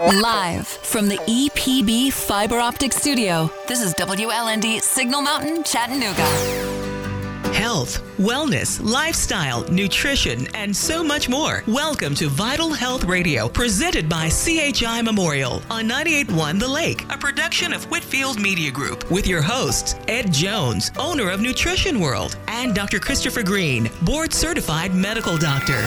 Live from the EPB Fiber Optic Studio, this is WLND Signal Mountain, Chattanooga. Health, wellness, lifestyle, nutrition, and so much more. Welcome to Vital Health Radio, presented by CHI Memorial on 98.1 The Lake, a production of Whitfield Media Group, with your hosts, Ed Jones, owner of Nutrition World, and Dr. Christopher Green, board-certified medical doctor.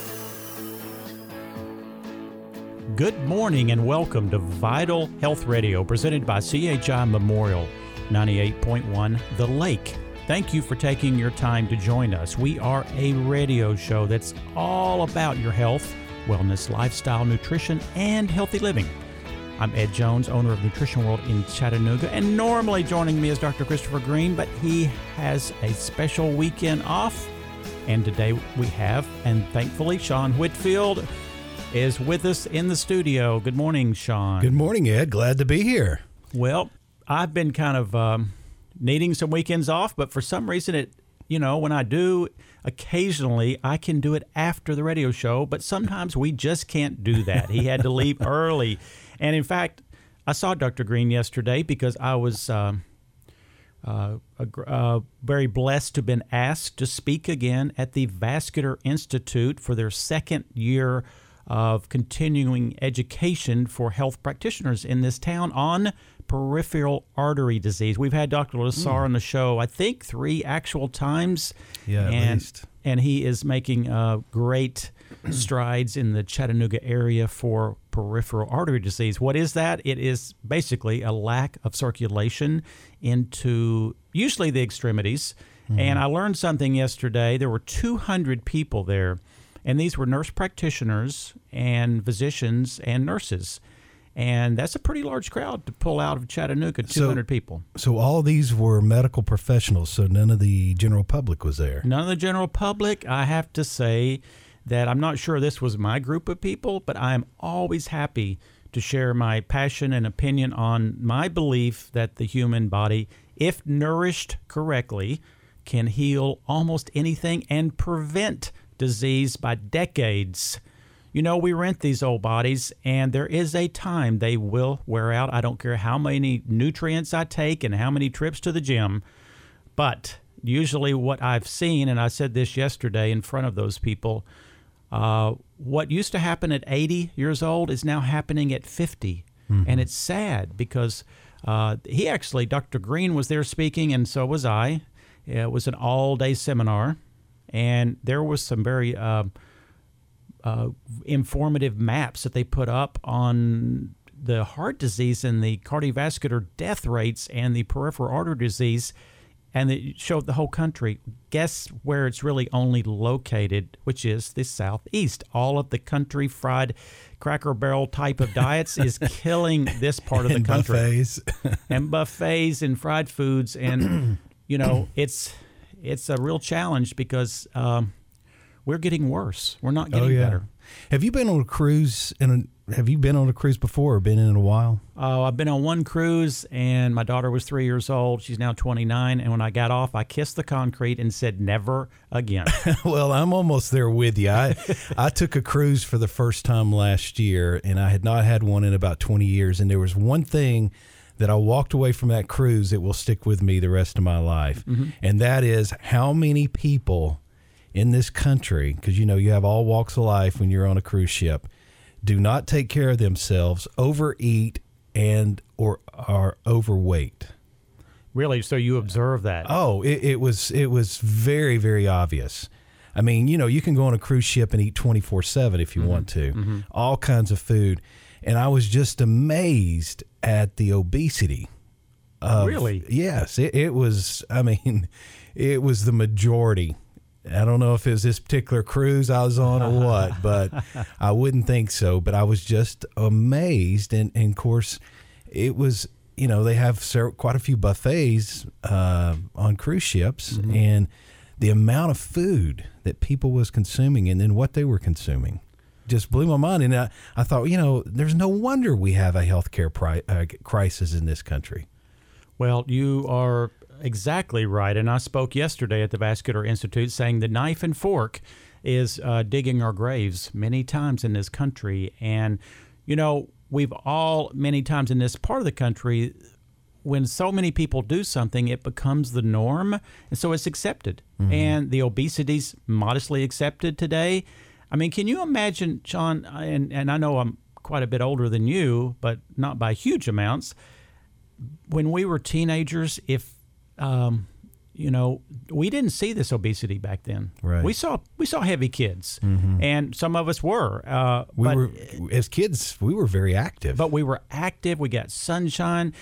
Good morning and welcome to Vital Health Radio, presented by CHI Memorial, 98.1 The Lake. Thank you for taking your time to join us. We are a radio show that's all about your health, wellness, lifestyle, nutrition, and healthy living. I'm Ed Jones, owner of Nutrition World in Chattanooga, and normally joining me is Dr. Christopher Green, but he has a special weekend off, and today we have, and thankfully, Sean Whitfield is with us in the studio. Good morning, Sean. Good morning, Ed. Glad to be here. Well, I've been kind of needing some weekends off, but for some reason when I do, occasionally I can do it after the radio show, but sometimes we just can't do that. He had to leave early. And in fact, I saw Dr. Green yesterday because I was very blessed to have been asked to speak again at the Vascular Institute for their second year of continuing education for health practitioners in this town on peripheral artery disease. We've had Dr. Lassar on the show, I think 3 actual times. Yeah, at least. And he is making great strides in the Chattanooga area for peripheral artery disease. What is that? It is basically a lack of circulation into usually the extremities. And I learned something yesterday. There were 200 people there, and these were nurse practitioners and physicians and nurses. And that's a pretty large crowd to pull out of Chattanooga, 200 people. So all these were medical professionals, so none of the general public was there? None of the general public. I have to say that I'm not sure this was my group of people, but I'm always happy to share my passion and opinion on my belief that the human body, if nourished correctly, can heal almost anything and prevent disease by decades. You know, we rent these old bodies, and there is a time they will wear out. I don't care how many nutrients I take and how many trips to the gym. But usually what I've seen, and I said this yesterday in front of those people, what used to happen at 80 years old is now happening at 50. And it's sad because Dr. Green was there speaking, and so was I. It was an all-day seminar, and there was some very informative maps that they put up on the heart disease and the cardiovascular death rates and the peripheral artery disease, and it showed the whole country. Guess where it's really only located, which is the southeast. All of the country fried Cracker Barrel type of diets is killing this part of the country. Buffets. And buffets and fried foods, and it's a real challenge because we're getting worse. We're not getting better. Have you been on a cruise? Have you been on a cruise before or been in a while? Oh, I've been on one cruise, and my daughter was 3 years old. She's now 29, and when I got off, I kissed the concrete and said, never again. Well, I'm almost there with you. I took a cruise for the first time last year, and I had not had one in about 20 years, and there was one thing that I walked away from that cruise that will stick with me the rest of my life, and that is how many people in this country, because you have all walks of life when you're on a cruise ship, do not take care of themselves, overeat, and or are overweight. Really? So you observe that? Oh, it was very, very obvious. I mean, you can go on a cruise ship and eat 24/7 if you want to, all kinds of food. And I was just amazed at the obesity. Really? Yes, it was. I mean, it was the majority. I don't know if it was this particular cruise I was on or what, but I wouldn't think so. But I was just amazed. And of course, it was, they have quite a few buffets on cruise ships. And the amount of food that people was consuming and then what they were consuming just blew my mind. And I thought, there's no wonder we have a healthcare crisis in this country. Well, you are exactly right. And I spoke yesterday at the Vascular Institute saying the knife and fork is digging our graves many times in this country. And, we've all, many times in this part of the country, when so many people do something, it becomes the norm, and so it's accepted. And the obesity's modestly accepted today. I mean, can you imagine, Sean, and I know I'm quite a bit older than you, but not by huge amounts, when we were teenagers, if we didn't see this obesity back then. Right. We saw heavy kids, and some of us were. As kids, we were very active. But we were active. We got sunshine.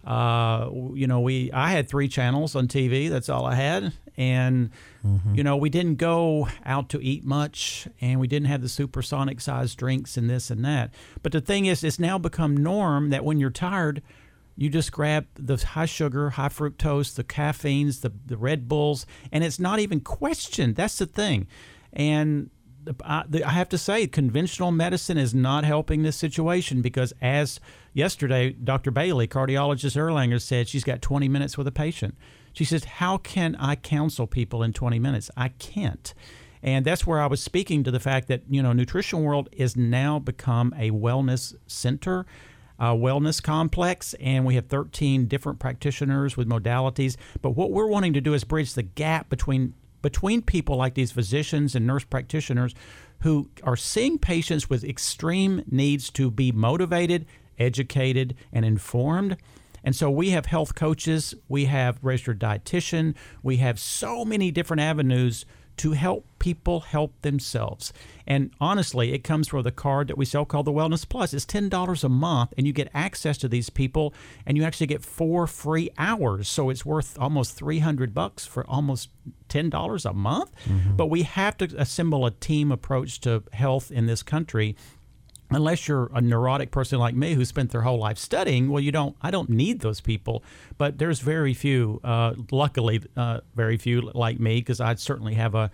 I had 3 channels on TV. That's all I had. And, we didn't go out to eat much, and we didn't have the supersonic sized drinks and this and that. But the thing is, it's now become norm that when you're tired, you just grab the high sugar, high fructose, the caffeines, the Red Bulls, and it's not even questioned. That's the thing. And I have to say, conventional medicine is not helping this situation, because as yesterday, Dr. Bailey, cardiologist Erlanger, said she's got 20 minutes with a patient. She says, how can I counsel people in 20 minutes? I can't. And that's where I was speaking to the fact that, Nutrition World is now become a wellness center, a wellness complex, and we have 13 different practitioners with modalities. But what we're wanting to do is bridge the gap between people like these physicians and nurse practitioners who are seeing patients with extreme needs to be motivated, educated, and informed. And so we have health coaches, we have registered dietitian, we have so many different avenues to help people help themselves. And honestly, it comes from the card that we sell called the Wellness Plus. It's $10 a month, and you get access to these people, and you actually get 4 free hours. So it's worth almost $300 for almost $10 a month. But we have to assemble a team approach to health in this country. Unless you're a neurotic person like me who spent their whole life studying, well, I don't need those people. But there's very few, luckily, very few like me, because I'd certainly have a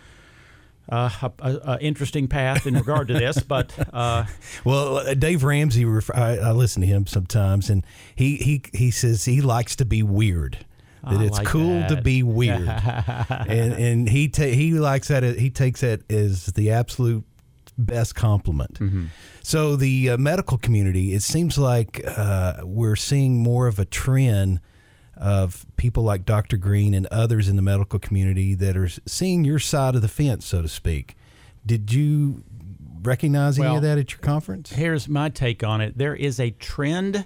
interesting path in regard to this. But well, Dave Ramsey, I listen to him sometimes, and he says he likes to be weird. That it's like cool to be weird, and he likes that. He takes that as the absolute best compliment. So the medical community, it seems like we're seeing more of a trend of people like Dr. Green and others in the medical community that are seeing your side of the fence, so to speak. Did you recognize any of that at your conference? Here's my take on it. There is a trend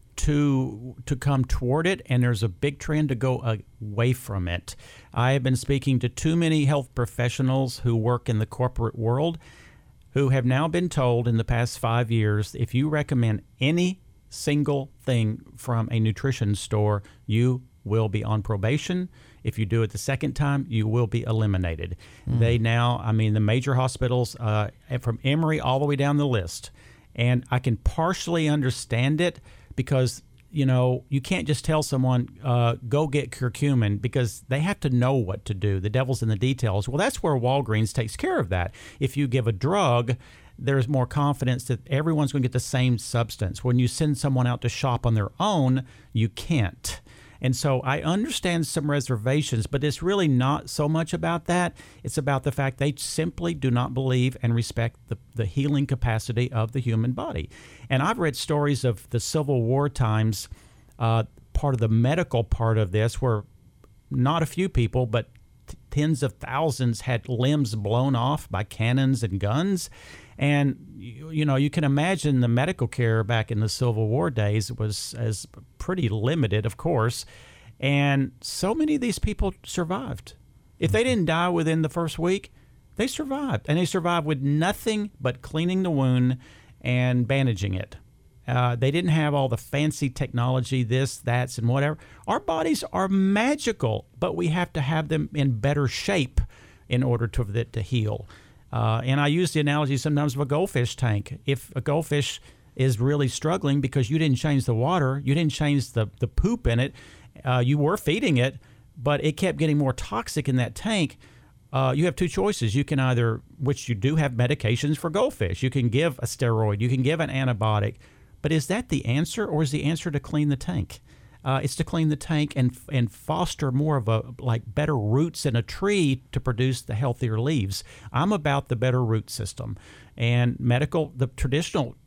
to come toward it, and there's a big trend to go away from it. I have been speaking to too many health professionals who work in the corporate world who have now been told in the past 5 years, if you recommend any single thing from a nutrition store, you will be on probation. If you do it the second time, you will be eliminated. They now, the major hospitals, from Emory all the way down the list. And I can partially understand it because, you can't just tell someone, go get curcumin, because they have to know what to do. The devil's in the details. Well, that's where Walgreens takes care of that. If you give a drug, there's more confidence that everyone's going to get the same substance. When you send someone out to shop on their own, you can't. And so I understand some reservations, but it's really not so much about that. It's about the fact they simply do not believe and respect the healing capacity of the human body. And I've read stories of the Civil War times, part of the medical part of this, where not a few people, but tens of thousands had limbs blown off by cannons and guns. And, you can imagine the medical care back in the Civil War days was as pretty limited, of course. And so many of these people survived. If they didn't die within the first week, they survived. And they survived with nothing but cleaning the wound and bandaging it. They didn't have all the fancy technology, this, that's, and whatever. Our bodies are magical, but we have to have them in better shape in order to heal. And I use the analogy sometimes of a goldfish tank. If a goldfish is really struggling because you didn't change the water, you didn't change the poop in it, you were feeding it, but it kept getting more toxic in that tank, you have 2 choices. You can either, which you do have medications for goldfish, you can give a steroid, you can give an antibiotic, but is that the answer, or is the answer to clean the tank? It's to clean the tank and foster more of better roots in a tree to produce the healthier leaves. I'm about the better root system. And the traditional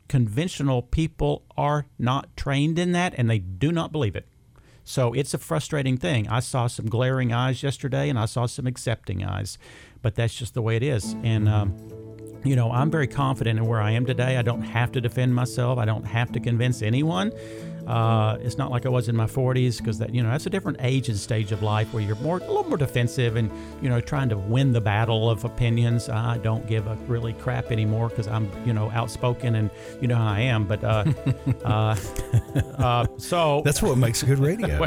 conventional people are not trained in that, and they do not believe it. So it's a frustrating thing. I saw some glaring eyes yesterday, and I saw some accepting eyes, but that's just the way it is. And I'm very confident in where I am today. I don't have to defend myself. I don't have to convince anyone. It's not like I was in my 40s, because that's a different age and stage of life where you're a little more defensive and trying to win the battle of opinions. I don't give a really crap anymore because I'm outspoken, and you know how I am. But so that's what makes good radio.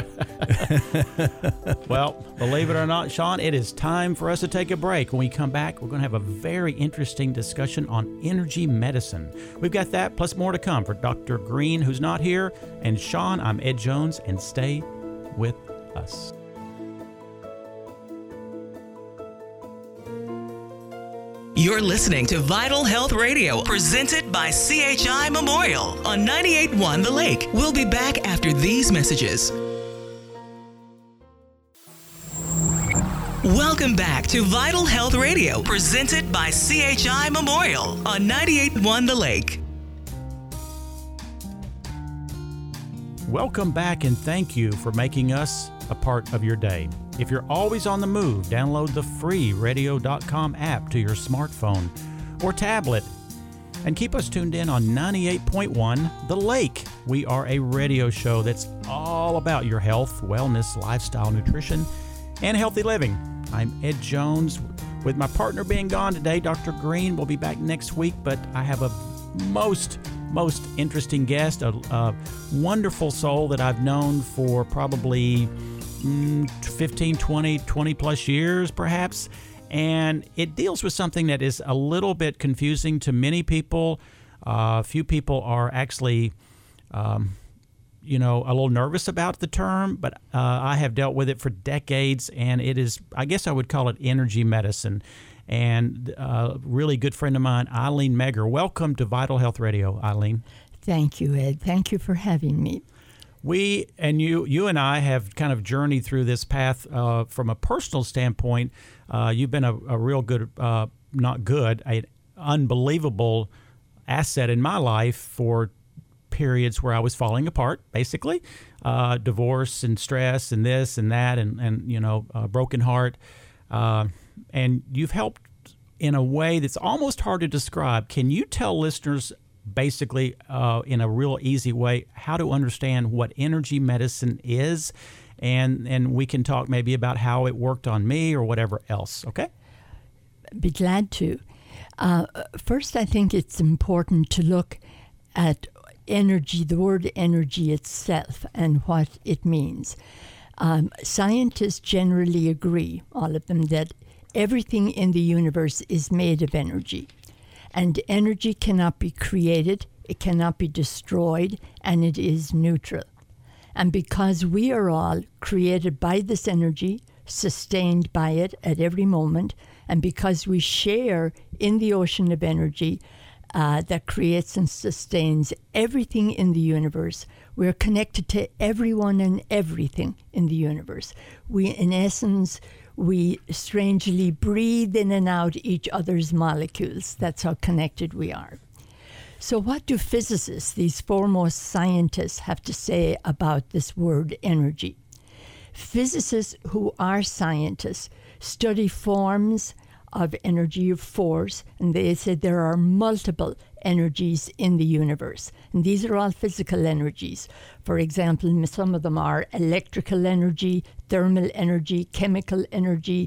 Well, believe it or not, Sean, it is time for us to take a break. When we come back, we're going to have a very interesting discussion on energy medicine. We've got that plus more to come for Dr. Green, who's not here. And Sean, I'm Ed Jones, and stay with us. You're listening to Vital Health Radio, presented by CHI Memorial on 98.1 The Lake. We'll be back after these messages. Welcome back to Vital Health Radio, presented by CHI Memorial on 98.1 The Lake. Welcome back, and thank you for making us a part of your day. If you're always on the move, download the free radio.com app to your smartphone or tablet and keep us tuned in on 98.1 The Lake. We are a radio show that's all about your health, wellness, lifestyle, nutrition, and healthy living. I'm Ed Jones. With my partner being gone today, Dr. Green will be back next week, but I have a most interesting guest, a wonderful soul that I've known for probably 15, 20 plus years perhaps. And it deals with something that is a little bit confusing to many people. Few people are actually, a little nervous about the term, but I have dealt with it for decades, and it is, I guess I would call it energy medicine. And a really good friend of mine, Eileen Megger. Welcome to Vital Health Radio, Eileen. Thank you, Ed. Thank you for having me. You and I have kind of journeyed through this path from a personal standpoint. You've been a real good, an unbelievable asset in my life for periods where I was falling apart, basically. Divorce and stress and this and that and a broken heart. And you've helped in a way that's almost hard to describe. Can you tell listeners basically in a real easy way how to understand what energy medicine is? And we can talk maybe about how it worked on me or whatever else, okay? Be glad to. First, I think it's important to look at energy, the word energy itself, and what it means. Scientists generally agree, all of them, that everything in the universe is made of energy. And energy cannot be created, it cannot be destroyed, and it is neutral. And because we are all created by this energy, sustained by it at every moment, and because we share in the ocean of energy that creates and sustains everything in the universe, we're connected to everyone and everything in the universe. In essence, we strangely breathe in and out each other's molecules. That's how connected we are. So what do physicists, these foremost scientists, have to say about this word energy? Physicists who are scientists study forms of energy, of force, and they say there are multiple energies in the universe. And these are all physical energies. For example, some of them are electrical energy, thermal energy, chemical energy,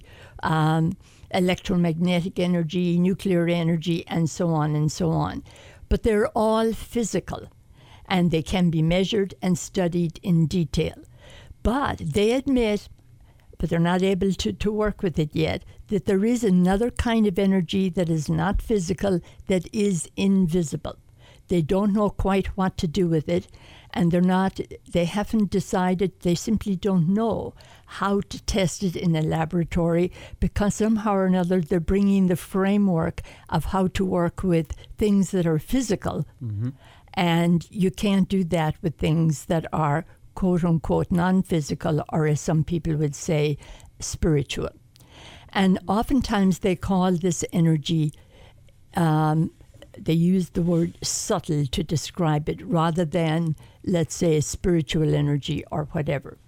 electromagnetic energy, nuclear energy, and so on and so on. But they're all physical, and they can be measured and studied in detail. But they admit, but they're not able to work with it yet, that there is another kind of energy that is not physical, that is invisible. They don't know quite what to do with it, and they haven't decided, they simply don't know how to test it in a laboratory, because somehow or another they're bringing the framework of how to work with things that are physical, and you can't do that with things that are quote-unquote non-physical, or as some people would say, spiritual. And oftentimes they call this energy they use the word subtle to describe it rather than, let's say, spiritual energy or whatever.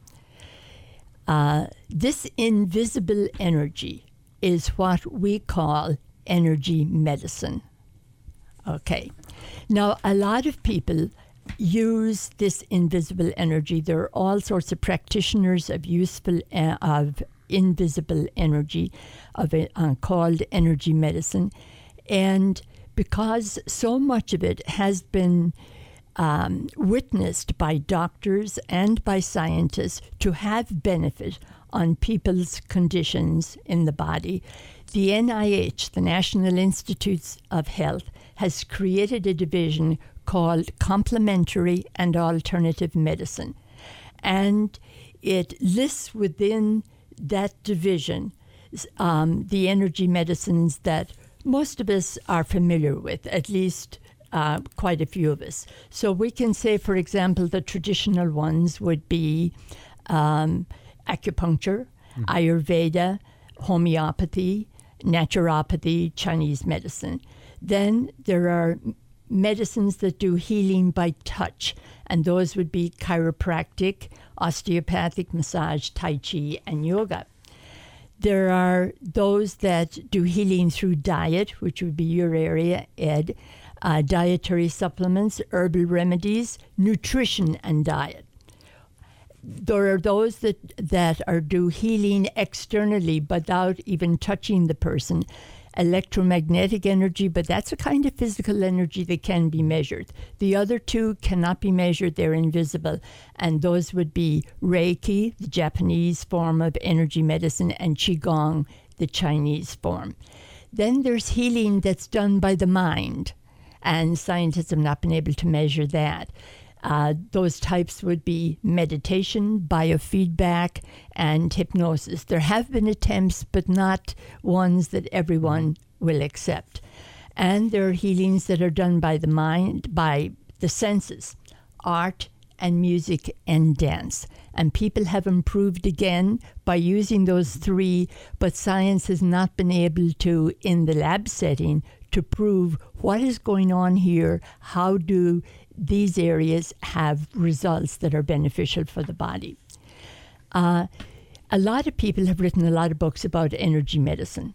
This invisible energy is what we call energy medicine. Okay. Now, a lot of people use this invisible energy. There are all sorts of practitioners of of invisible energy, called energy medicine. And because so much of it has been witnessed by doctors and by scientists to have benefit on people's conditions in the body, the NIH, the National Institutes of Health, has created a division called Complementary and Alternative Medicine. And it lists within that division the energy medicines that most of us are familiar with, at least quite a few of us. So we can say, for example, the traditional ones would be acupuncture, Ayurveda, homeopathy, naturopathy, Chinese medicine. Then there are medicines that do healing by touch, and those would be chiropractic, osteopathic massage, tai chi, and yoga. There are those that do healing through diet, which would be your area, Ed, dietary supplements, herbal remedies, nutrition, and diet. There are those that do healing externally without even touching the person. Electromagnetic energy, but that's a kind of physical energy that can be measured. The other two cannot be measured, they're invisible, and those would be Reiki, the Japanese form of energy medicine, and Qigong, the Chinese form. Then there's healing that's done by the mind, and scientists have not been able to measure that. Those types would be meditation, biofeedback, and hypnosis. There have been attempts, but not ones that everyone will accept. And there are healings that are done by the mind, by the senses, art and music and dance. And people have improved again by using those three, but science has not been able to, in the lab setting, to prove what is going on here, how do these areas have results that are beneficial for the body. A lot of people have written a lot of books about energy medicine,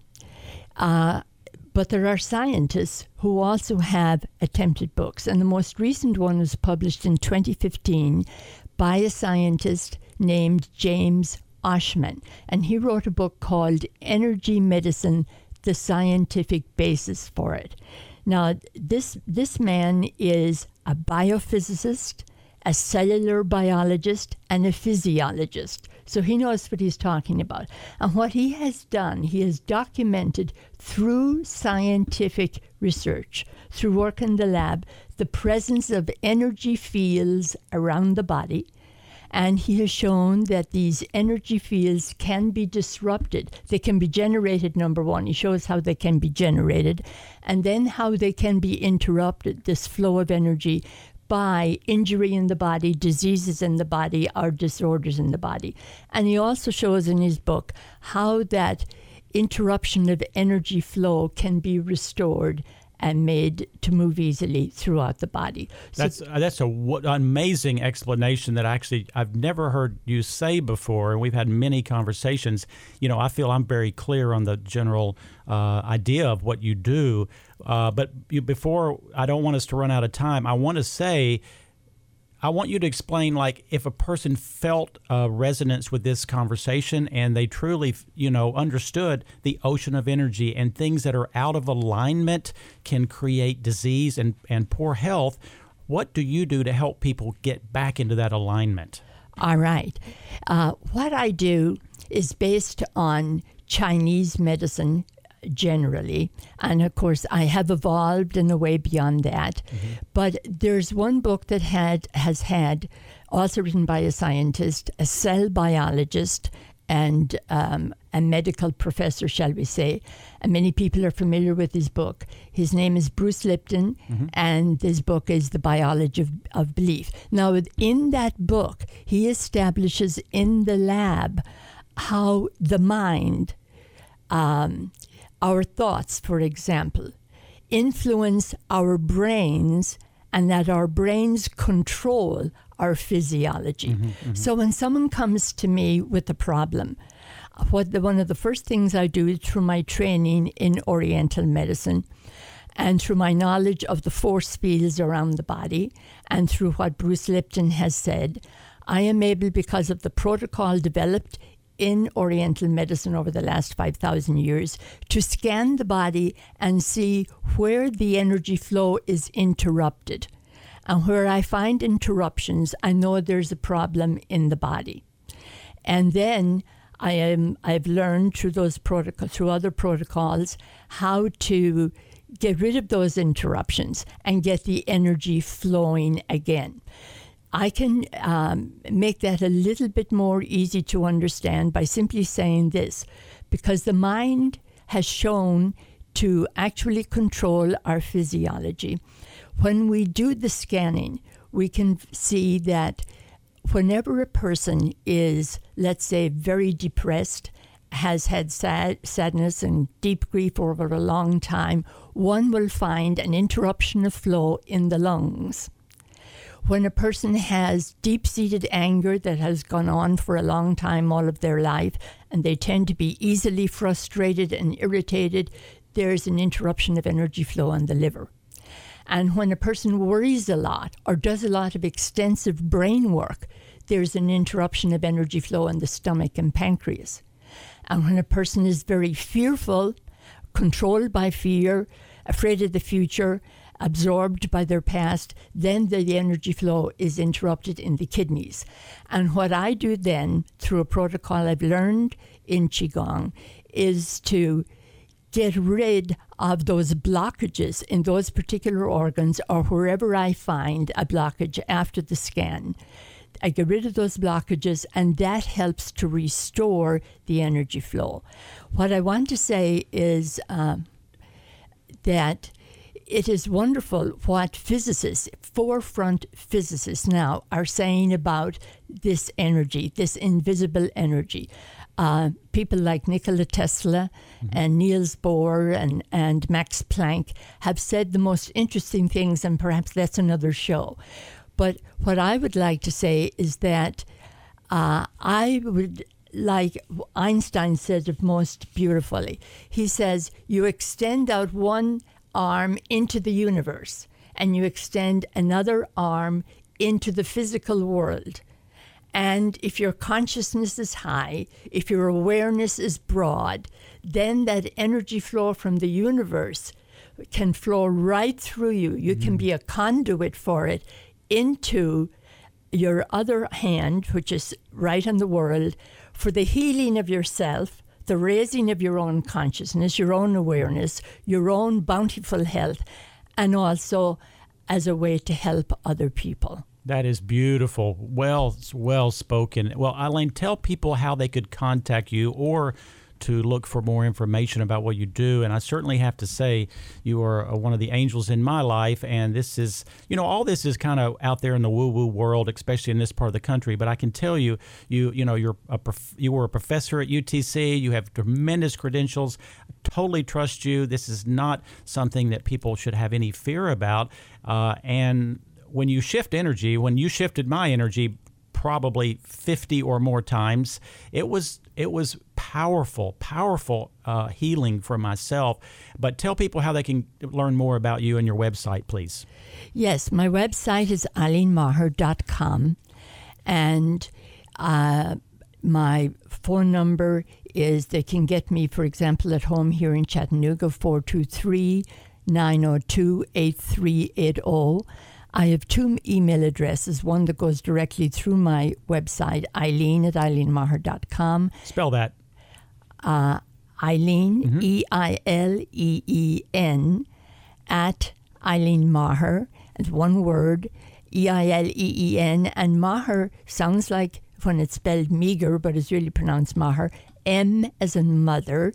but there are scientists who also have attempted books, and the most recent one was published in 2015 by a scientist named James Oschman, and he wrote a book called Energy Medicine, the Scientific Basis for It. Now, this man is a biophysicist, a cellular biologist, and a physiologist. So he knows what he's talking about. And what he has done, he has documented through scientific research, through work in the lab, the presence of energy fields around the body. And he has shown that these energy fields can be disrupted. They can be generated, number one. He shows how they can be generated, and then how they can be interrupted, this flow of energy, by injury in the body, diseases in the body, or disorders in the body. And he also shows in his book how that interruption of energy flow can be restored and made to move easily throughout the body. So That's an amazing explanation that I've never heard you say before, and we've had many conversations. You know, I feel I'm very clear on the general idea of what you do, but before, I don't want us to run out of time, I want to say, I want you to explain, like, if a person felt a resonance with this conversation and they truly, understood the ocean of energy and things that are out of alignment can create disease and poor health, what do you do to help people get back into that alignment? All right. What I do is based on Chinese medicine generally, and of course I have evolved in a way beyond that. But there's one book that has had, also written by a scientist, a cell biologist, and a medical professor, shall we say, and many people are familiar with his book. His name is Bruce Lipton, and this book is The Biology of Belief. Now, in that book, he establishes in the lab how the mind, our thoughts, for example, influence our brains and that our brains control our physiology. So when someone comes to me with a problem, one of the first things I do through my training in Oriental medicine and through my knowledge of the force fields around the body and through what Bruce Lipton has said, I am able, because of the protocol developed in Oriental medicine over the last 5,000 years, to scan the body and see where the energy flow is interrupted. And where I find interruptions, I know there's a problem in the body. And then I've learned through other protocols how to get rid of those interruptions and get the energy flowing again. I can make that a little bit more easy to understand by simply saying this, because the mind has shown to actually control our physiology. When we do the scanning, we can see that whenever a person is, let's say, very depressed, has had sadness and deep grief over a long time, one will find an interruption of flow in the lungs. When a person has deep-seated anger that has gone on for a long time, all of their life, and they tend to be easily frustrated and irritated, there's an interruption of energy flow in the liver. And when a person worries a lot or does a lot of extensive brain work, there's an interruption of energy flow in the stomach and pancreas. And when a person is very fearful, controlled by fear, afraid of the future, absorbed by their past, then the energy flow is interrupted in the kidneys. And what I do then, through a protocol I've learned in Qigong, is to get rid of those blockages in those particular organs, or wherever I find a blockage after the scan. I get rid of those blockages, and that helps to restore the energy flow. What I want to say is that it is wonderful what physicists, forefront physicists now, are saying about this energy, this invisible energy. People like Nikola Tesla and Niels Bohr and Max Planck have said the most interesting things, and perhaps that's another show. But what I would like to say is that I would, like Einstein said it most beautifully, he says, you extend out one arm into the universe and you extend another arm into the physical world. And if your consciousness is high, if your awareness is broad, then that energy flow from the universe can flow right through you. You can be a conduit for it into your other hand, which is right in the world, for the healing of yourself, the raising of your own consciousness, your own awareness, your own bountiful health, and also as a way to help other people. That is beautiful. Well spoken. Well, Eileen, tell people how they could contact you or to look for more information about what you do. And I certainly have to say you are one of the angels in my life. And this is, all this is kind of out there in the woo-woo world, especially in this part of the country. But I can tell you, you were a professor at UTC. You have tremendous credentials. I totally trust you. This is not something that people should have any fear about. And when you shift energy, when you shifted my energy probably 50 or more times, it was powerful healing for myself. But tell people how they can learn more about you and your website, please. Yes, my website is eileenmaher.com, and my phone number is, they can get me, for example, at home here in Chattanooga, 423-902-8380. I have two email addresses, one that goes directly through my website, Eileen at eileenmaher.com. Spell that. Eileen, E-I-L-E-E-N, at Eileen Maher, and one word, E-I-L-E-E-N, and Maher sounds like when it's spelled meager, but it's really pronounced Maher, M as in mother,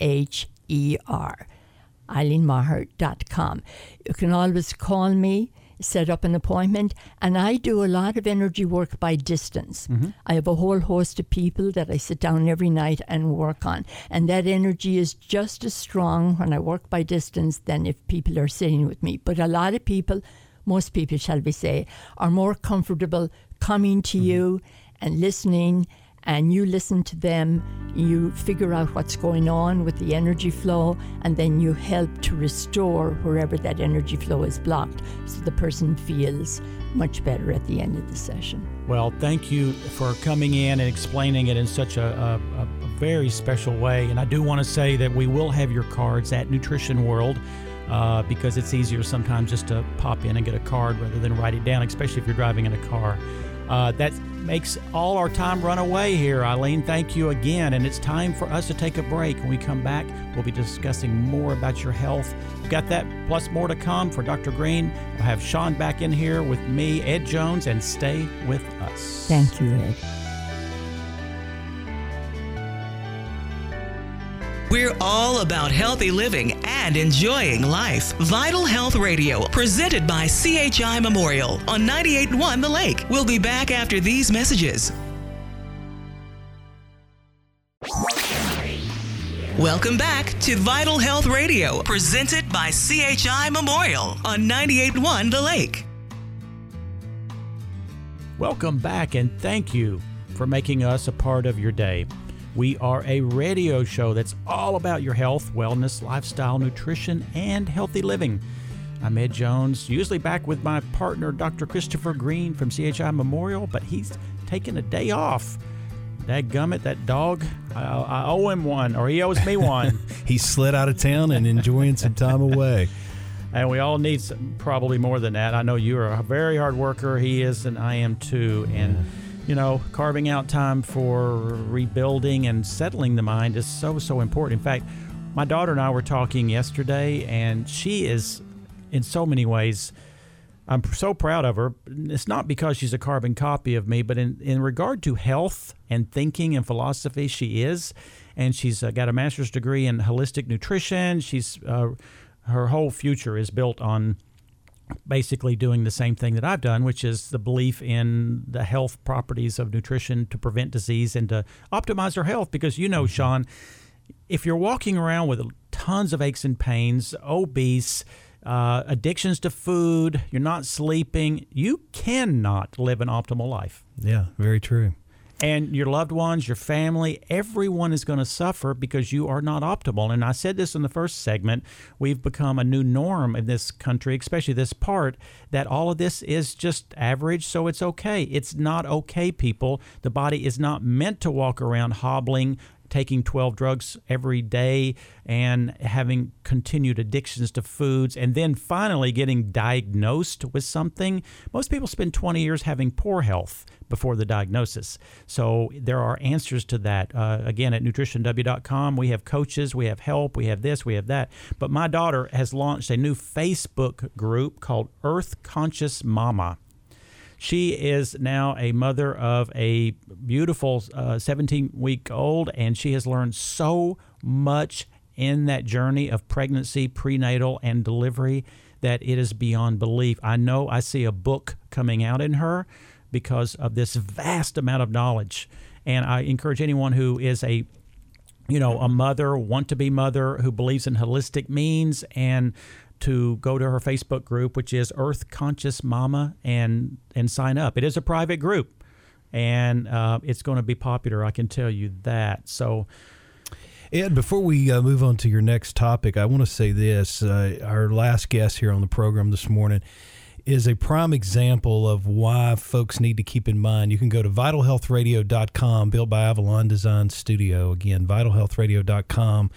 E-A-G-H-E-R. eileenmaher.com. You can always call me set up an appointment, and I do a lot of energy work by distance. I have a whole host of people that I sit down every night and work on, and that energy is just as strong when I work by distance than if people are sitting with me. But a lot of people, most people shall we say, are more comfortable coming to you and listening, and you listen to them, you figure out what's going on with the energy flow, and then you help to restore wherever that energy flow is blocked so the person feels much better at the end of the session. Well, thank you for coming in and explaining it in such a very special way. And I do want to say that we will have your cards at Nutrition World because it's easier sometimes just to pop in and get a card rather than write it down, especially if you're driving in a car. That makes all our time run away here. Eileen, thank you again. And it's time for us to take a break. When we come back, we'll be discussing more about your health. We've got that plus more to come for Dr. Green. We'll have Sean back in here with me, Ed Jones, and stay with us. Thank you, Ed. We're all about healthy living and enjoying life. Vital Health Radio, presented by CHI Memorial on 98.1 The Lake. We'll be back after these messages. Welcome back to Vital Health Radio, presented by CHI Memorial on 98.1 The Lake. Welcome back, and thank you for making us a part of your day. We are a radio show that's all about your health, wellness, lifestyle, nutrition, and healthy living. I'm Ed Jones, usually back with my partner, Dr. Christopher Green from CHI Memorial, but he's taking a day off. Dadgummit, that dog, I owe him one, or he owes me one. He slid out of town and enjoying some time away. And we all need probably more than that. I know you are a very hard worker. He is, and I am too. And you know, carving out time for rebuilding and settling the mind is so, so important. In fact, my daughter and I were talking yesterday, and she is, in so many ways, I'm so proud of her. It's not because she's a carbon copy of me, but in regard to health and thinking and philosophy, she is. And she's got a master's degree in holistic nutrition. She's her whole future is built on basically doing the same thing that I've done, which is the belief in the health properties of nutrition to prevent disease and to optimize our health. Because, you know, Sean, if you're walking around with tons of aches and pains, obese, addictions to food, you're not sleeping, you cannot live an optimal life. Yeah, very true. And your loved ones, your family, everyone is going to suffer because you are not optimal. And I said this in the first segment, we've become a new norm in this country, especially this part, that all of this is just average, so it's okay. It's not okay, people. The body is not meant to walk around hobbling, taking 12 drugs every day and having continued addictions to foods and then finally getting diagnosed with something. Most people spend 20 years having poor health before the diagnosis. So there are answers to that. Again, at nutritionw.com, we have coaches, we have help, we have this, we have that. But my daughter has launched a new Facebook group called Earth Conscious Mama. She is now a mother of a beautiful 17-week-old, and she has learned so much in that journey of pregnancy, prenatal, and delivery that it is beyond belief. I know I see a book coming out in her because of this vast amount of knowledge. And I encourage anyone who is a mother, want to be mother, who believes in holistic means, and to go to her Facebook group, which is Earth Conscious Mama, and sign up. It is a private group, and it's going to be popular, I can tell you that. So, Ed, before we move on to your next topic, I want to say this. Our last guest here on the program this morning is a prime example of why folks need to keep in mind. You can go to vitalhealthradio.com, built by Avalon Design Studio. Again, vitalhealthradio.com.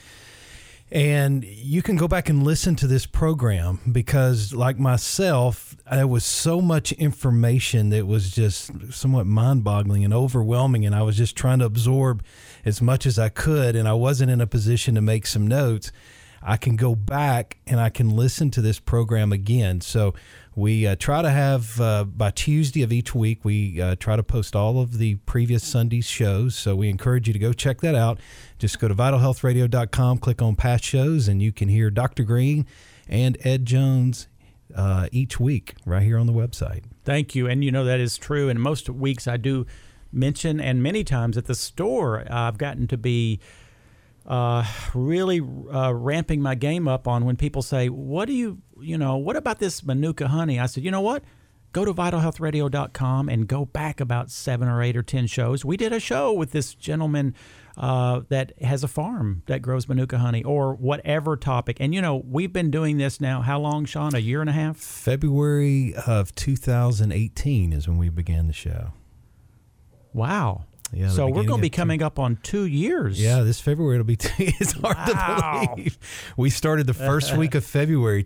And you can go back and listen to this program because, like myself, there was so much information that was just somewhat mind-boggling and overwhelming, and I was just trying to absorb as much as I could, and I wasn't in a position to make some notes. I can go back and I can listen to this program again. So we try to have, by Tuesday of each week, we try to post all of the previous Sunday's shows. So we encourage you to go check that out. Just go to vitalhealthradio.com, click on past shows, and you can hear Dr. Green and Ed Jones each week right here on the website. Thank you. And, that is true. And most weeks I do mention, and many times at the store, I've gotten to be really ramping my game up on when people say, what about this Manuka honey? I said, you know what? Go to vitalhealthradio.com and go back about 7 or 8 or 10 shows. We did a show with this gentleman that has a farm that grows Manuka honey, or whatever topic. And, we've been doing this now, how long, Sean? A year and a half? February of 2018 is when we began the show. Wow. Yeah, so we're going to be coming up on 2 years. Yeah, this February it'll be 2 It's hard to believe. We started the first week of February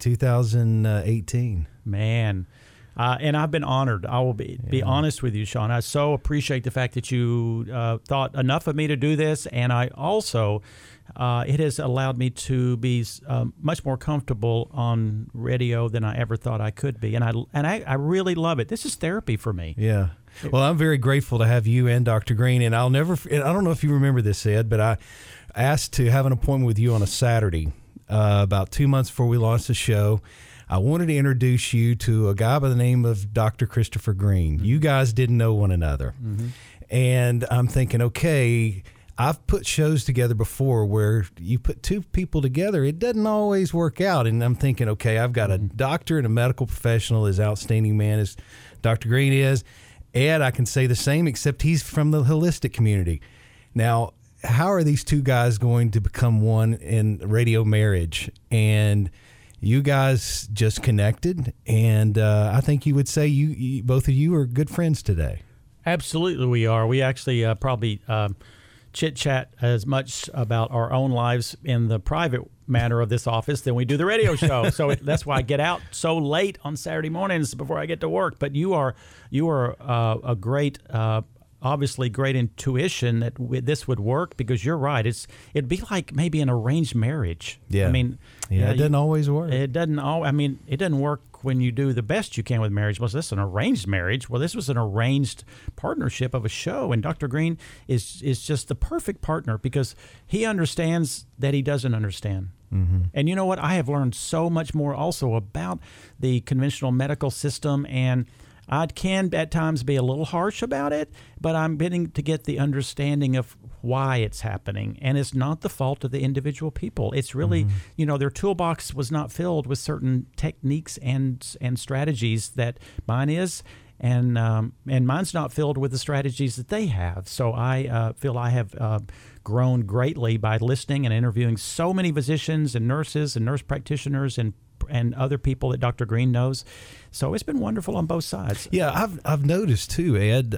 2018. Man. And I've been honored. I will be honest with you, Sean. I so appreciate the fact that you thought enough of me to do this, and I also it has allowed me to be much more comfortable on radio than I ever thought I could be, and I really love it. This is therapy for me. Yeah. Well, I'm very grateful to have you and Dr. Green, and I don't know if you remember this, Ed, but I asked to have an appointment with you on a Saturday about 2 months before we launched the show. I wanted to introduce you to a guy by the name of Dr. Christopher Green. Mm-hmm. You guys didn't know one another. Mm-hmm. And I'm thinking, okay, I've put shows together before where you put two people together. It doesn't always work out. And I'm thinking, okay, I've got a doctor and a medical professional, as outstanding man as Dr. Green is. Ed, I can say the same, except he's from the holistic community. Now, how are these two guys going to become one in radio marriage? And you guys just connected, and I think you would say you both of you are good friends today. Absolutely, we are. We actually probably chit-chat as much about our own lives in the private matter of this office than we do the radio show. So that's why I get out so late on Saturday mornings before I get to work. But you are a great obviously great intuition that this would work, because you're right. It'd be like maybe an arranged marriage. Yeah. I mean, it doesn't always work. It doesn't. It doesn't work when you do the best you can with marriage. Was this an arranged marriage? Well, this was an arranged partnership of a show, and Dr. Green is just the perfect partner, because he understands that he doesn't understand. Mm-hmm. And you know what? I have learned so much more also about the conventional medical system, and I can at times be a little harsh about it, but I'm beginning to get the understanding of why it's happening. And it's not the fault of the individual people. It's really, their toolbox was not filled with certain techniques and strategies that mine is. And mine's not filled with the strategies that they have. So I feel I have grown greatly by listening and interviewing so many physicians and nurses and nurse practitioners and other people that Dr. Green knows. So it's been wonderful on both sides. Yeah, I've noticed too, Ed.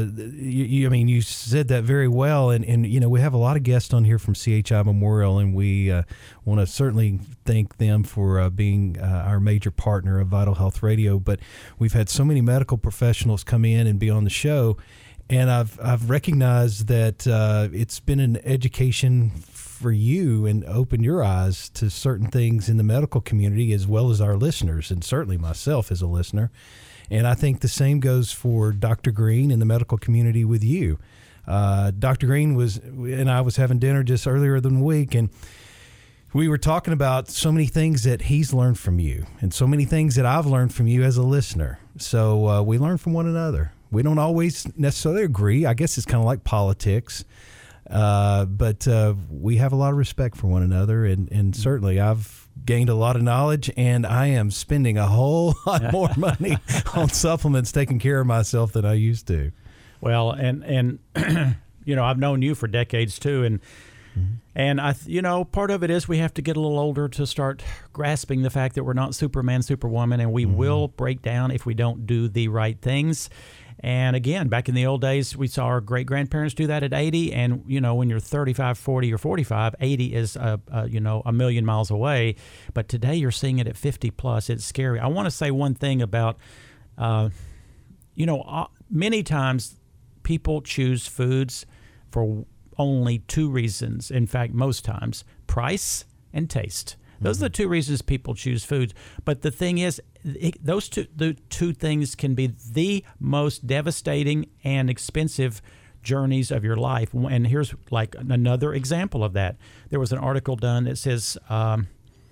You said that very well, and we have a lot of guests on here from CHI Memorial, and we want to certainly thank them for being our major partner of Vital Health Radio. But we've had so many medical professionals come in and be on the show, and I've recognized that it's been an education for you and open your eyes to certain things in the medical community, as well as our listeners, and certainly myself as a listener. And I think the same goes for Dr. Green and the medical community with you. Dr. Green and I was having dinner just earlier in the week, and we were talking about so many things that he's learned from you and so many things that I've learned from you as a listener. So we learn from one another. We don't always necessarily agree. I guess it's kind of like politics. But we have a lot of respect for one another, and certainly I've gained a lot of knowledge, and I am spending a whole lot more money on supplements taking care of myself than I used to. Well, and I've known you for decades too, and part of it is we have to get a little older to start grasping the fact that we're not Superman, Superwoman, and we will break down if we don't do the right things. And again, back in the old days, we saw our great-grandparents do that at 80. And, when you're 35, 40, or 45, 80 is, a million miles away. But today you're seeing it at 50 plus. It's scary. I want to say one thing about, many times people choose foods for only two reasons. In fact, most times, price and taste. Those are the two reasons people choose foods. But the thing is, the two things can be the most devastating and expensive journeys of your life. And here's like another example of that. There was an article done that says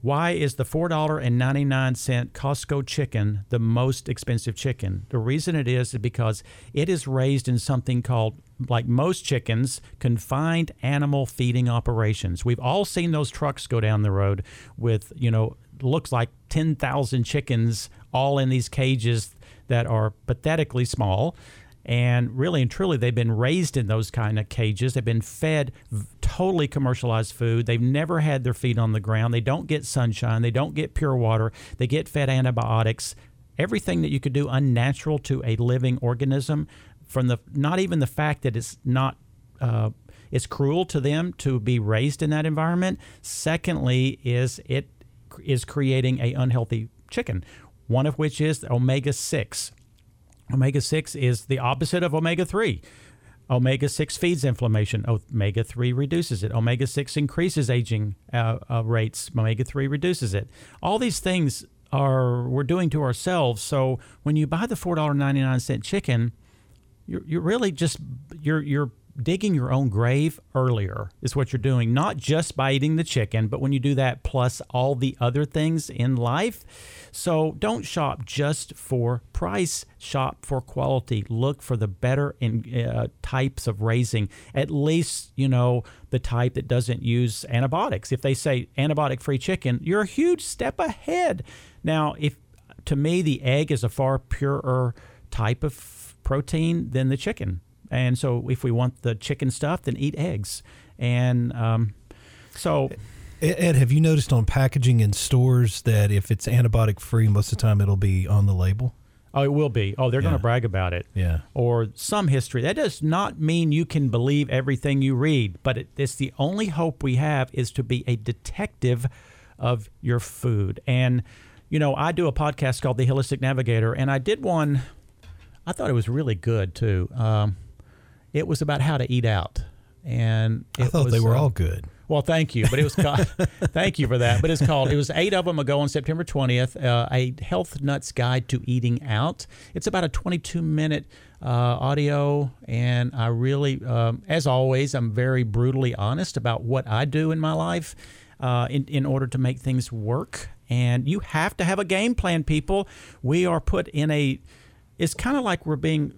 Why is the $4.99 Costco chicken the most expensive chicken? The reason it is because it is raised in something called, like most chickens, confined animal feeding operations. We've all seen those trucks go down the road with, looks like 10,000 chickens all in these cages that are pathetically small. And really and truly, they've been raised in those kind of cages. They've been fed totally commercialized food. They've never had their feet on the ground. They don't get sunshine. They don't get pure water. They get fed antibiotics. Everything that you could do unnatural to a living organism, from not even the fact that it's not it's cruel to them to be raised in that environment. Secondly, it is creating a unhealthy chicken, one of which is omega-6. Omega-6 is the opposite of omega-3. Omega-6 feeds inflammation. Omega-3 reduces it. Omega-6 increases aging rates. Omega-3 reduces it. All these things we're doing to ourselves. So when you buy the $4.99 chicken, you're really just you're digging your own grave earlier is what you're doing, not just by eating the chicken, but when you do that plus all the other things in life. So don't shop just for price, shop for quality. Look for the better types of raising, at least, the type that doesn't use antibiotics. If they say antibiotic-free chicken, you're a huge step ahead. Now, to me, the egg is a far purer type of protein than the chicken. And so if we want the chicken stuff, then eat eggs. And Ed, have you noticed on packaging in stores that if it's antibiotic-free, most of the time it'll be on the label? Oh, it will be. Oh, they're going to brag about it. Yeah. Or some history. That does not mean you can believe everything you read, but it's the only hope we have is to be a detective of your food. And, I do a podcast called The Holistic Navigator, and I did one. I thought it was really good, too. It was about how to eat out. And I thought they were all good. Well, thank you. But it was called, thank you for that. But it was 8 of them ago on September 20th, a Health Nuts Guide to Eating Out. It's about a 22-minute audio. And I really, as always, I'm very brutally honest about what I do in my life in order to make things work. And you have to have a game plan, people. We are put in it's kind of like we're being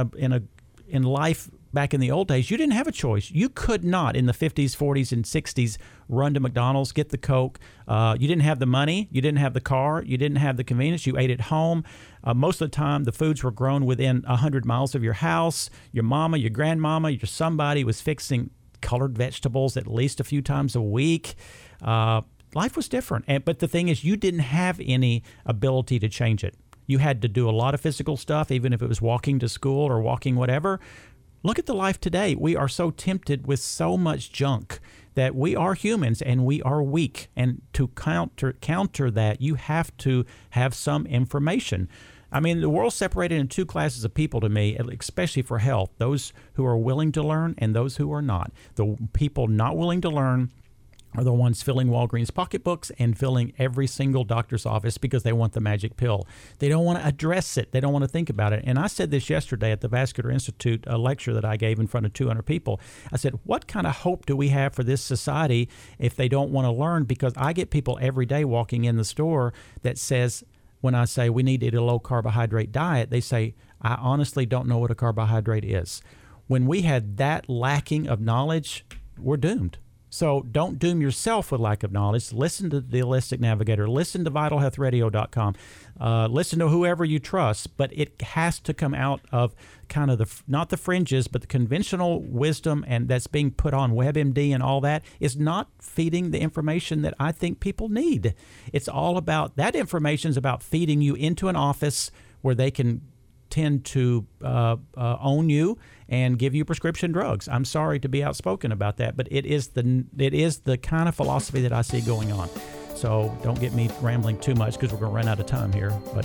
in life. Back in the old days, you didn't have a choice. You could not, in the 50s, 40s, and 60s, run to McDonald's, get the Coke. You didn't have the money. You didn't have the car. You didn't have the convenience. You ate at home. Most of the time, the foods were grown within 100 miles of your house. Your mama, your grandmama, your somebody was fixing colored vegetables at least a few times a week. Life was different. But the thing is, you didn't have any ability to change it. You had to do a lot of physical stuff, even if it was walking to school or walking whatever. Look at the life today. We are so tempted with so much junk that we are humans and we are weak. And to counter that, you have to have some information. I mean, the world's separated in two classes of people to me, especially for health, those who are willing to learn and those who are not. The people not willing to learn are the ones filling Walgreens pocketbooks and filling every single doctor's office because they want the magic pill. They don't want to address it. They don't want to think about it. And I said this yesterday at the Vascular Institute, a lecture that I gave in front of 200 people. I said, what kind of hope do we have for this society if they don't want to learn? Because I get people every day walking in the store that says, when I say we need to eat a low-carbohydrate diet, they say, I honestly don't know what a carbohydrate is. When we had that lacking of knowledge, we're doomed. So don't doom yourself with lack of knowledge. Listen to the Holistic Navigator. Listen to VitalHealthRadio.com. Listen to whoever you trust, but it has to come out of kind of not the fringes, but the conventional wisdom and that's being put on WebMD and all that is not feeding the information that I think people need. It's all about, that information is about feeding you into an office where they can tend to own you and give you prescription drugs. I'm sorry to be outspoken about that, but it is the kind of philosophy that I see going on. So don't get me rambling too much because we're going to run out of time here. But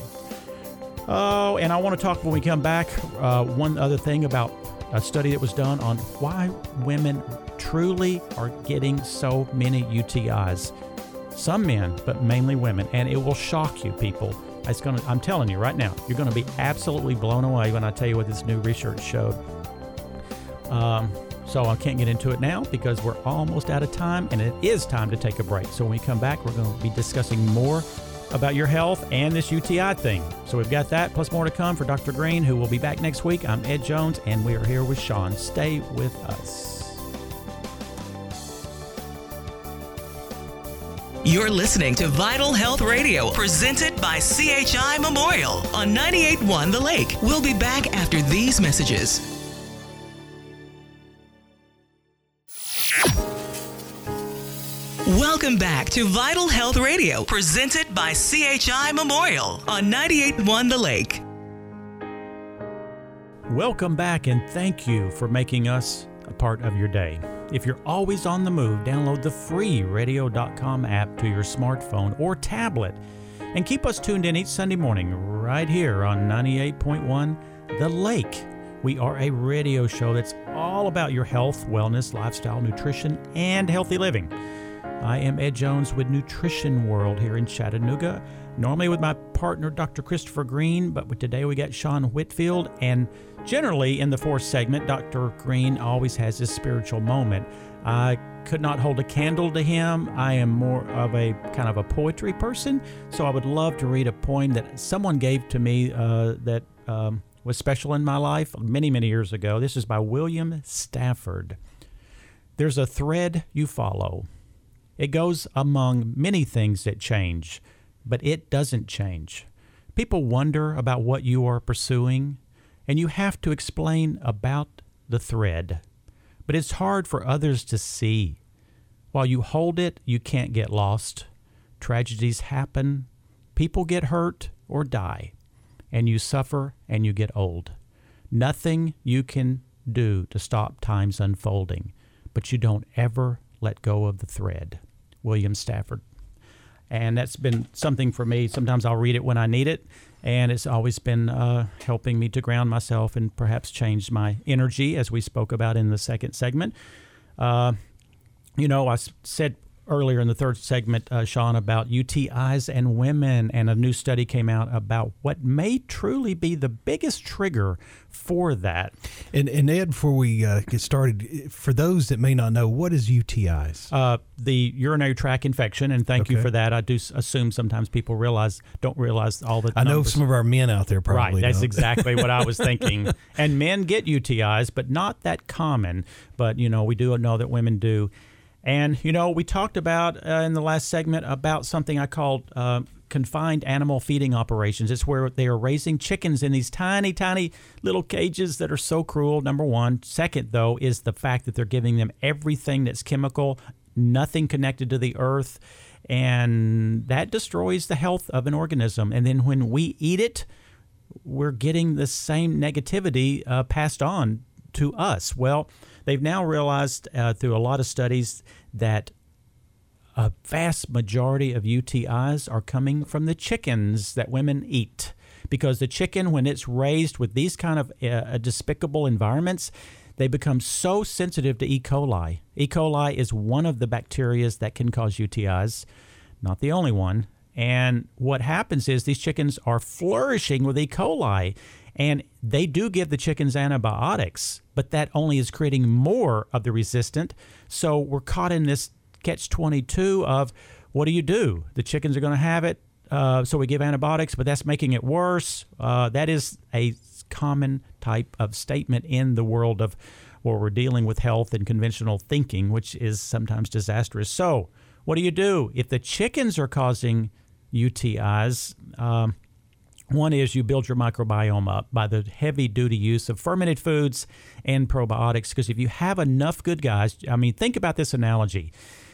and I want to talk when we come back one other thing about a study that was done on why women truly are getting so many UTIs. Some men, but mainly women, and it will shock you, people. I'm telling you right now, you're going to be absolutely blown away when I tell you what this new research showed. So I can't get into it now because we're almost out of time, and it is time to take a break. So when we come back, we're going to be discussing more about your health and this UTI thing. So we've got that, plus more to come for Dr. Green, who will be back next week. I'm Ed Jones, and we are here with Sean. Stay with us. You're listening to Vital Health Radio, presented by CHI Memorial on 98.1 The Lake. We'll be back after these messages. Welcome back to Vital Health Radio, presented by CHI Memorial on 98.1 The Lake. Welcome back, and thank you for making us a part of your day. If you're always on the move, download the free radio.com app to your smartphone or tablet and keep us tuned in each Sunday morning right here on 98.1 The Lake. We are a radio show that's all about your health, wellness, lifestyle, nutrition, and healthy living. I am Ed Jones with Nutrition World here in Chattanooga, normally with my partner, Dr. Christopher Green, but today we got Sean Whitfield, and generally in the fourth segment, Dr. Green always has his spiritual moment. I could not hold a candle to him. I am more of a kind of a poetry person, so I would love to read a poem that someone gave to me that was special in my life many, many years ago. This is by William Stafford. There's a thread you follow. It goes among many things that change, but it doesn't change. People wonder about what you are pursuing, and you have to explain about the thread. But it's hard for others to see. While you hold it, you can't get lost. Tragedies happen, people get hurt or die, and you suffer and you get old. Nothing you can do to stop time's unfolding, but you don't ever let go of the thread. William Stafford. And that's been something for me. Sometimes I'll read it when I need it, and it's always been helping me to ground myself and perhaps change my energy, as we spoke about in the second segment. I said earlier in the third segment, Sean, about UTIs and women, and a new study came out about what may truly be the biggest trigger for that. And Ed, before we get started, for those that may not know, what is UTIs? The urinary tract infection, and thank you for that. I do assume sometimes people don't realize all the numbers. I know some of our men out there probably Right, that's don't. exactly what I was thinking. And men get UTIs, but not that common. But, we do know that women do. And, we talked about in the last segment about something I called confined animal feeding operations. It's where they are raising chickens in these tiny, tiny little cages that are so cruel, number one. Second, though, is the fact that they're giving them everything that's chemical, nothing connected to the earth, and that destroys the health of an organism. And then when we eat it, we're getting the same negativity passed on to us. Well, they've now realized through a lot of studies that a vast majority of UTIs are coming from the chickens that women eat. Because the chicken, when it's raised with these kind of despicable environments, they become so sensitive to E. coli. E. coli is one of the bacteria that can cause UTIs, not the only one. And what happens is these chickens are flourishing with E. coli, and they do give the chickens antibiotics, but that only is creating more of the resistant. So we're caught in this catch-22 of what do? The chickens are going to have it, so we give antibiotics, but that's making it worse. That is a common type of statement in the world of where we're dealing with health and conventional thinking, which is sometimes disastrous. So what do? If the chickens are causing UTIs, one is you build your microbiome up by the heavy-duty use of fermented foods and probiotics, because if you have enough good guys, think about this analogy.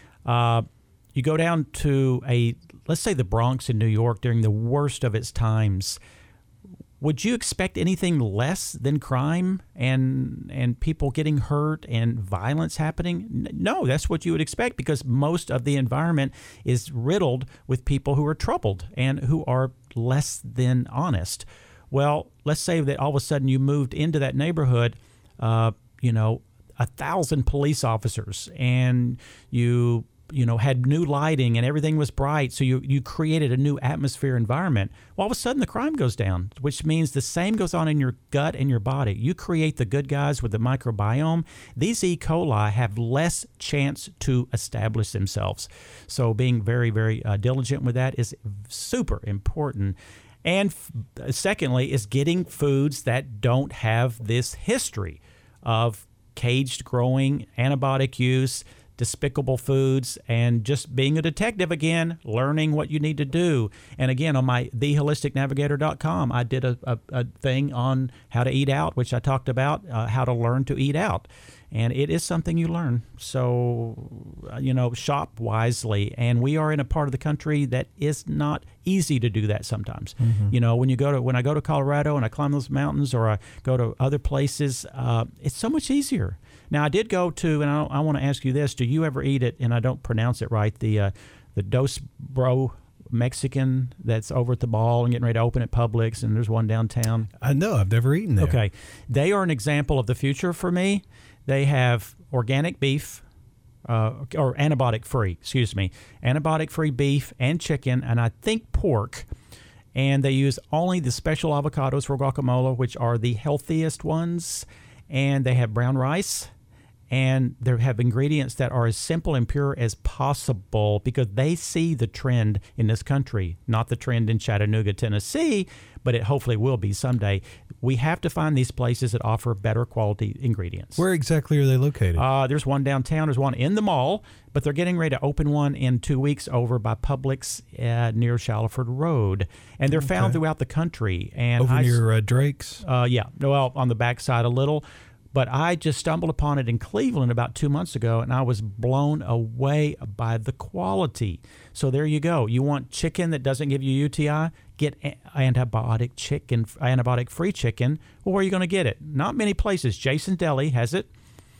You go down to let's say the Bronx in New York during the worst of its times. Would you expect anything less than crime and people getting hurt and violence happening? No, that's what you would expect, because most of the environment is riddled with people who are troubled and who are less than honest. Well, let's say that all of a sudden you moved into that neighborhood, 1,000 police officers, and you had new lighting and everything was bright, so you created a new atmosphere environment. Well, all of a sudden the crime goes down, which means the same goes on in your gut and your body. You create the good guys with the microbiome. These E. coli have less chance to establish themselves. So being very, very diligent with that is super important. And secondly is getting foods that don't have this history of caged growing, antibiotic use, despicable foods, and just being a detective again, learning what you need to do. And again, on my theholisticnavigator.com, I did a thing on how to eat out, which I talked about, how to learn to eat out. And it is something you learn. So, shop wisely. And we are in a part of the country that is not easy to do that sometimes. Mm-hmm. When I go to Colorado and I climb those mountains, or I go to other places, it's so much easier. Now, I did go to, and I want to ask you this: do you ever eat it? And I don't pronounce it right. The Dos Bro Mexican that's over at the mall and getting ready to open at Publix, and there's one downtown. I know. I've never eaten there. Okay, they are an example of the future for me. They have organic beef, or antibiotic-free beef and chicken, and I think pork. And they use only the special avocados for guacamole, which are the healthiest ones. And they have brown rice. And they have ingredients that are as simple and pure as possible, because they see the trend in this country, not the trend in Chattanooga, Tennessee, but it hopefully will be someday. We have to find these places that offer better quality ingredients. Where exactly are they located? There's one downtown. There's one in the mall, but they're getting ready to open one in 2 weeks over by Publix near Shallowford Road. And they're found throughout the country. And over near Drake's? Yeah. Well, on the backside a little. But I just stumbled upon it in Cleveland about 2 months ago, and I was blown away by the quality. So there you go. You want chicken that doesn't give you UTI? Get antibiotic-free chicken. Well, where are you going to get it? Not many places. Jason Deli has it,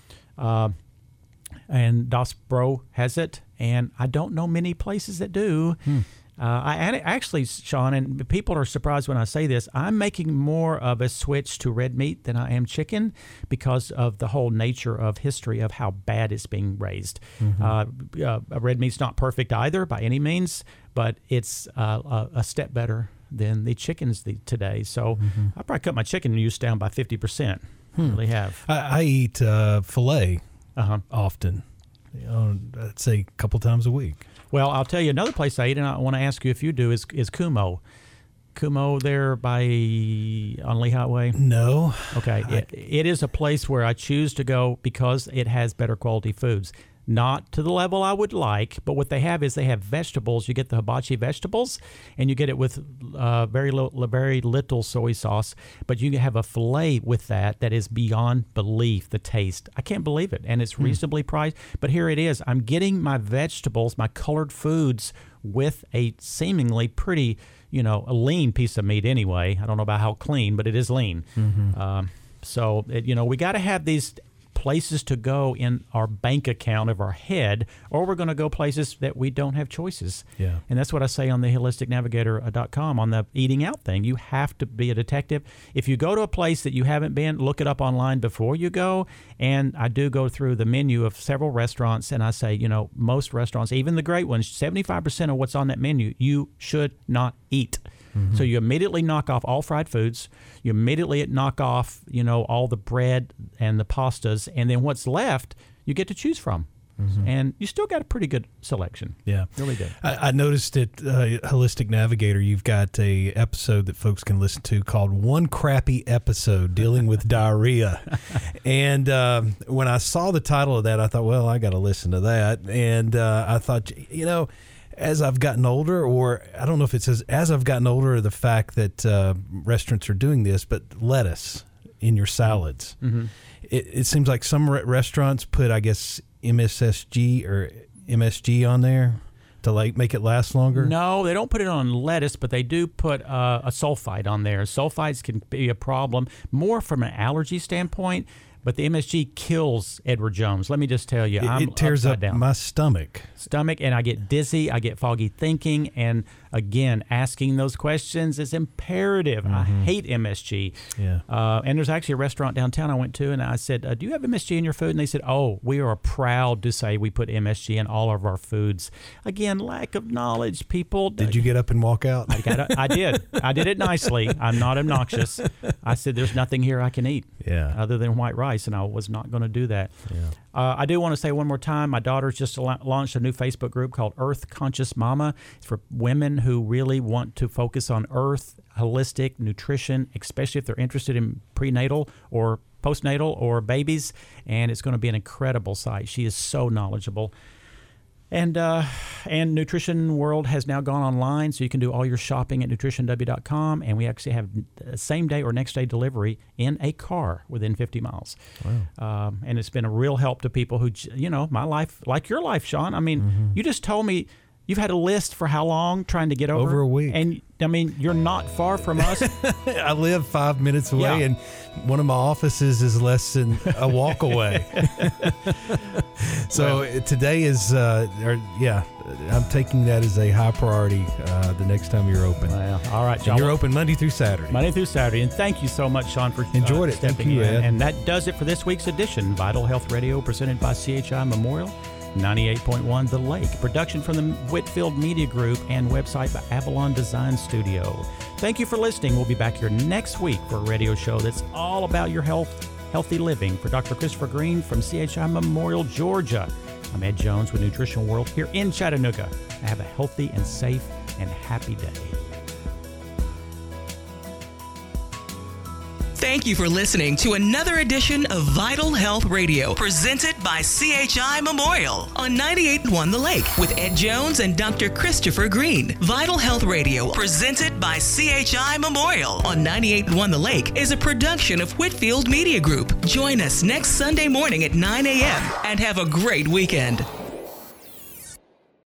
and Dos Bro has it, and I don't know many places that do. Actually, Sean, and people are surprised when I say this, I'm making more of a switch to red meat than I am chicken, because of the whole nature of history of how bad it's being raised. Red meat's not perfect either by any means, but it's a step better than the chickens today. So I probably cut my chicken use down by 50%. Really have. I eat filet often. I'd say a couple times a week. Well, I'll tell you another place I eat, and I want to ask you if you do, is Kumo. Kumo there on Lee Highway? No. Okay. It is a place where I choose to go because it has better quality foods. Not to the level I would like, but what they have is they have vegetables. You get the hibachi vegetables, and you get it with very little soy sauce. But you have a filet with that is beyond belief, the taste. I can't believe it, and it's reasonably priced. But here it is. I'm getting my vegetables, my colored foods, with a seemingly pretty, a lean piece of meat anyway. I don't know about how clean, but it is lean. So, we got to have these places to go in our bank account of our head, or we're going to go places that we don't have choices. Yeah. And that's what I say on the holisticnavigator.com on the eating out thing. You have to be a detective. If you go to a place that you haven't been, look it up online before you go. And I do go through the menu of several restaurants, and I say, most restaurants, even the great ones, 75% of what's on that menu, you should not eat. So you immediately knock off all fried foods. You immediately knock off, all the bread and the pastas. And then what's left, you get to choose from. And you still got a pretty good selection. Yeah. Really good. I noticed at Holistic Navigator, you've got a episode that folks can listen to called One Crappy Episode, dealing with diarrhea. And when I saw the title of that, I thought, well, I got to listen to that. And I thought, as I've gotten older, or I don't know if it says as I've gotten older, or the fact that restaurants are doing this, but lettuce in your salads. It seems like some restaurants put, I guess, MSG on there to make it last longer. No, they don't put it on lettuce, but they do put a sulfite on there. Sulfites can be a problem more from an allergy standpoint. But the MSG kills Edward Jones. Let me just tell you, it tears up my stomach, and I get dizzy. I get foggy thinking, and again, asking those questions is imperative. I hate MSG. Yeah. And there's actually a restaurant downtown I went to, and I said, "Do you have MSG in your food?" And they said, "Oh, we are proud to say we put MSG in all of our foods." Again, lack of knowledge, people. Did you get up and walk out? I did. I did it nicely. I'm not obnoxious. I said, "There's nothing here I can eat, other than white rice." And I was not going to do that. Yeah. I do want to say one more time, my daughter's just launched a new Facebook group called Earth Conscious Mama. It's for women who really want to focus on earth, holistic nutrition, especially if they're interested in prenatal or postnatal or babies. And it's going to be an incredible site. She is so knowledgeable. And Nutrition World has now gone online, so you can do all your shopping at nutritionw.com, and we actually have same day or next day delivery in a car within 50 miles. Wow. And it's been a real help to people who, my life, like your life, Sean. I mean, you just told me you've had a list for how long trying to get over a week. And I mean, you're not far from us. I live 5 minutes away, and one of my offices is less than a walk away. So today is, I'm taking that as a high priority the next time you're open. Well, all right, John. And you're open Monday through Saturday. And thank you so much, Sean, for enjoyed it. Stepping Thank you, in. Ed. And that does it for this week's edition. Vital Health Radio, presented by CHI Memorial. 98.1 The Lake. Production from the Whitfield Media Group and website by Avalon Design Studio. Thank you for listening. We'll be back here next week for a radio show that's all about your health, healthy living. For Dr. Christopher Green from CHI Memorial, Georgia, I'm Ed Jones with Nutrition World here in Chattanooga. Have a healthy and safe and happy day. Thank you for listening to another edition of Vital Health Radio, presented by CHI Memorial on 98.1 The Lake with Ed Jones and Dr. Christopher Green. Vital Health Radio, presented by CHI Memorial on 98.1 The Lake, is a production of Whitfield Media Group. Join us next Sunday morning at 9 a.m. and have a great weekend.